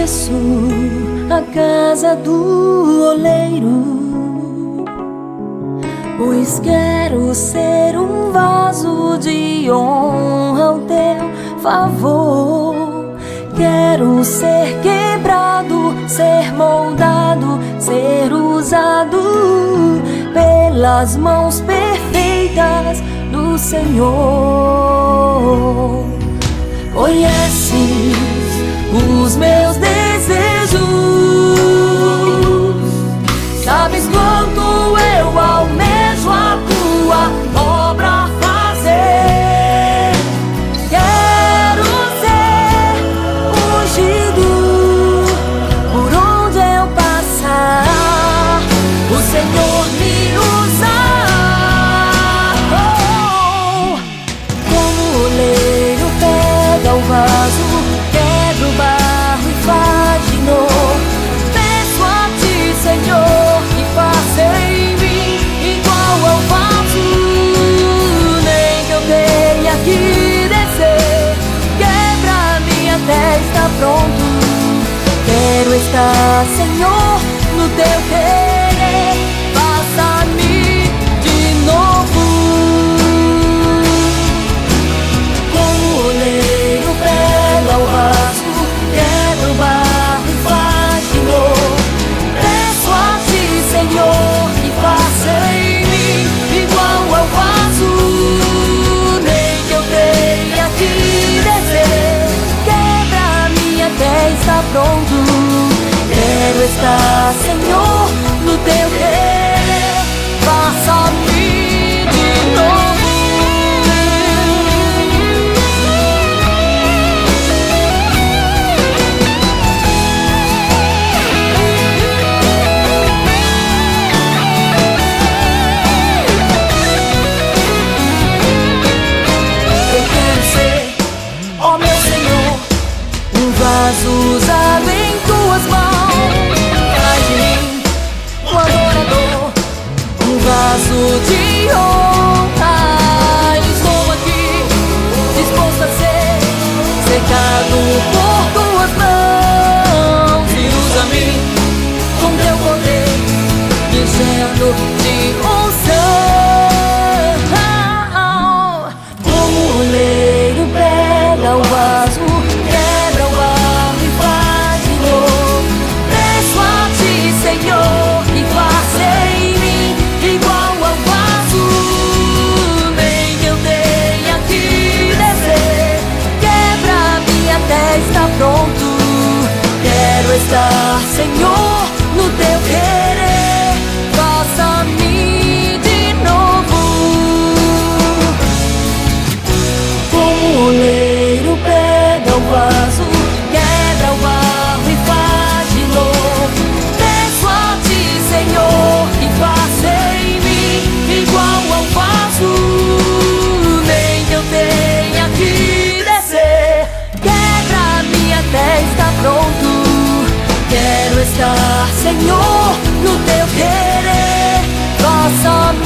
conheço a casa do oleiro, pois quero ser um vaso de honra ao teu favor. Quero ser quebrado, ser moldado, ser usado pelas mãos perfeitas do Senhor. Conheces os meus desejos, sabes quanto eu almejo a tua obra fazer. Quero ser ungido por onde eu passar, o Senhor me usar. Como o oleiro pega o vaso, quebra o barro e faz de novo. Peço a ti, Senhor, que faça em mim igual ao vaso. Nem que eu tenha que descer, quebra-me até estar pronto. Quero estar, Senhor, no teu querer. Faça-me de novo. Como o oleiro pega o vaso, quebra o barro e faz de novo. Peço a ti, Senhor, que faça em mim igual ao vaso. Nem que eu tenha que descer, quebra-me até estar pronto. Quero estar, Senhor, no teu querer. Faça-me de novo. Eu quero ser, ó meu Senhor, um vaso usado em tuas mãos. Faz de mim um adorador, um vaso de honra. Estou aqui, disposto a ser secado por tuas mãos. E usa-me com teu poder, me enchendo de unção. Como o oleiro pega o vaso, quebra o barro e faz de novo. Peço a ti, Senhor, que faça em mim igual ao vaso. Nem que eu tenha que descer, quebra-me até estar pronto. Quero estar, Senhor, no teu querer. Faça-me de novo. Como o oleiro pega o vaso, quebra o barro e faz de novo. Peço a ti, Senhor, que faça em mim igual ao vaso. Nem que eu tenha que descer, quebra-me até estar pronto. Quero estar, Senhor, no teu querer. Faça-me